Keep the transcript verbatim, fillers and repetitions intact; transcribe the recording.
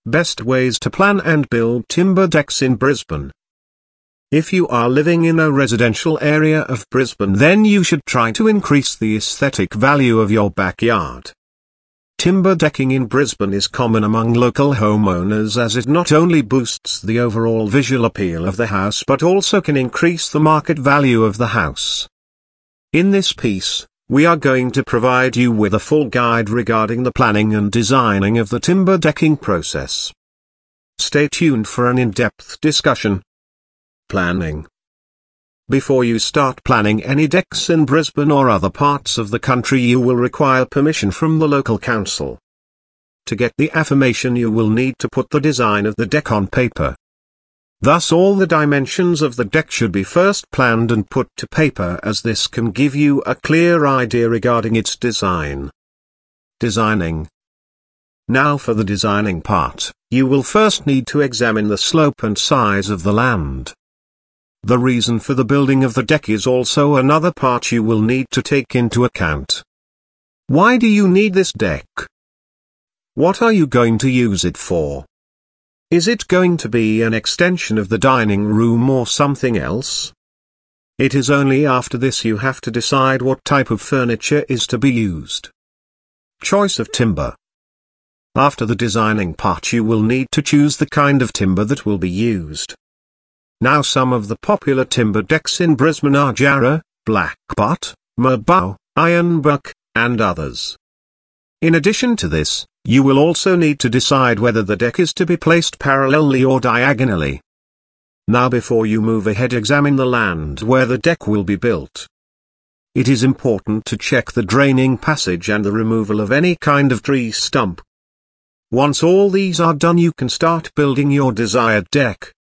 Best ways to plan and build timber decks in Brisbane. If you are living in a residential area of Brisbane, then you should try to increase the aesthetic value of your backyard. Timber decking in Brisbane is common among local homeowners, as it not only boosts the overall visual appeal of the house but also can increase the market value of the house. In this piece, we are going to provide you with a full guide regarding the planning and designing of the timber decking process. Stay tuned for an in-depth discussion. Planning. Before you start planning any decks in Brisbane or other parts of the country, you will require permission from the local council. To get the affirmation, you will need to put the design of the deck on paper. Thus all the dimensions of the deck should be first planned and put to paper, as this can give you a clear idea regarding its design. Designing. Now for the designing part, you will first need to examine the slope and size of the land. The reason for the building of the deck is also another part you will need to take into account. Why do you need this deck? What are you going to use it for? Is it going to be an extension of the dining room or something else? It is only after this you have to decide what type of furniture is to be used. Choice of timber. After the designing part, you will need to choose the kind of timber that will be used. Now some of the popular timber decks in Brisbane are Jarrah, Blackbutt, Merbau, Ironbark, and others. In addition to this, you will also need to decide whether the deck is to be placed parallelly or diagonally. Now before you move ahead, examine the land where the deck will be built. It is important to check the draining passage and the removal of any kind of tree stump. Once all these are done, you can start building your desired deck.